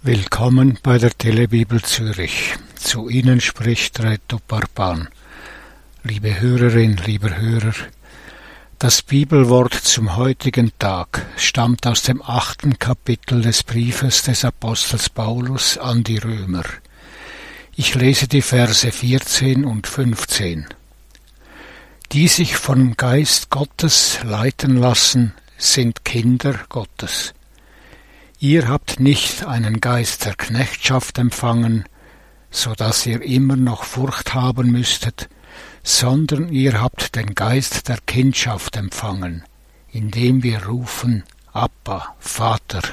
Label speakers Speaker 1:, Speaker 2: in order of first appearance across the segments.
Speaker 1: Willkommen bei der Telebibel Zürich. Zu Ihnen spricht Reto Parpan. Liebe Hörerin, lieber Hörer, das Bibelwort zum heutigen Tag stammt aus dem 8. Kapitel des Briefes des Apostels Paulus an die Römer. Ich lese die Verse 14 und 15. Die sich vom Geist Gottes leiten lassen, sind Kinder Gottes. Ihr habt nicht einen Geist der Knechtschaft empfangen, so dass ihr immer noch Furcht haben müsstet, sondern ihr habt den Geist der Kindschaft empfangen, indem wir rufen, Abba, Vater.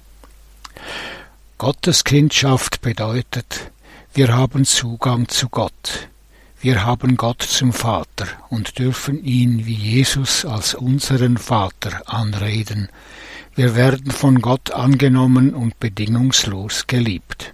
Speaker 1: Gottes Kindschaft bedeutet, wir haben Zugang zu Gott. Wir haben Gott zum Vater und dürfen ihn wie Jesus als unseren Vater anreden. Wir werden von Gott angenommen und bedingungslos geliebt.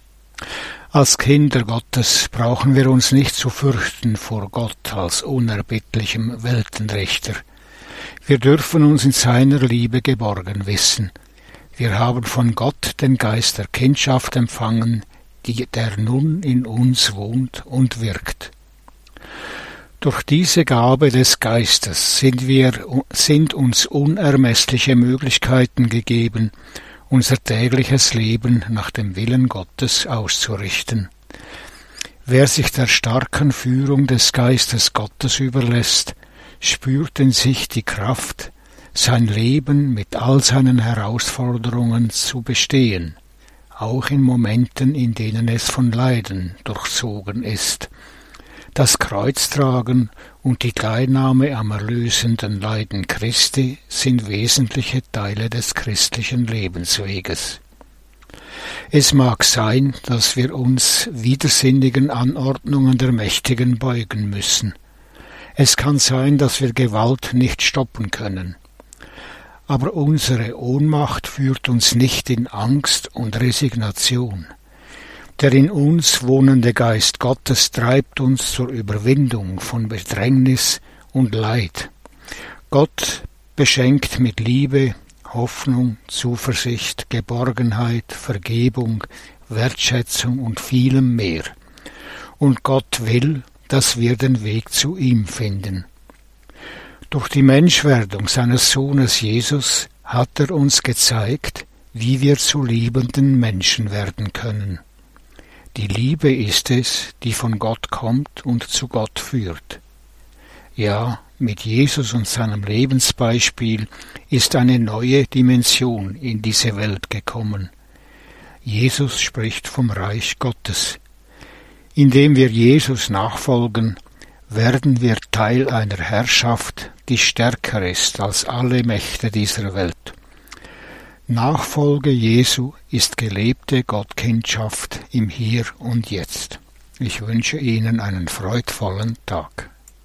Speaker 1: Als Kinder Gottes brauchen wir uns nicht zu fürchten vor Gott als unerbittlichem Weltenrichter. Wir dürfen uns in seiner Liebe geborgen wissen. Wir haben von Gott den Geist der Kindschaft empfangen, der nun in uns wohnt und wirkt. Durch diese Gabe des Geistes sind uns unermessliche Möglichkeiten gegeben, unser tägliches Leben nach dem Willen Gottes auszurichten. Wer sich der starken Führung des Geistes Gottes überlässt, spürt in sich die Kraft, sein Leben mit all seinen Herausforderungen zu bestehen, auch in Momenten, in denen es von Leiden durchzogen ist. Das Kreuztragen und die Teilnahme am erlösenden Leiden Christi sind wesentliche Teile des christlichen Lebensweges. Es mag sein, dass wir uns widersinnigen Anordnungen der Mächtigen beugen müssen. Es kann sein, dass wir Gewalt nicht stoppen können. Aber unsere Ohnmacht führt uns nicht in Angst und Resignation. Der in uns wohnende Geist Gottes treibt uns zur Überwindung von Bedrängnis und Leid. Gott beschenkt mit Liebe, Hoffnung, Zuversicht, Geborgenheit, Vergebung, Wertschätzung und vielem mehr. Und Gott will, dass wir den Weg zu ihm finden. Durch die Menschwerdung seines Sohnes Jesus hat er uns gezeigt, wie wir zu liebenden Menschen werden können. Die Liebe ist es, die von Gott kommt und zu Gott führt. Ja, mit Jesus und seinem Lebensbeispiel ist eine neue Dimension in diese Welt gekommen. Jesus spricht vom Reich Gottes. Indem wir Jesus nachfolgen, werden wir Teil einer Herrschaft, die stärker ist als alle Mächte dieser Welt. Nachfolge Jesu ist gelebte Gottkindschaft im Hier und Jetzt. Ich wünsche Ihnen einen freudvollen Tag.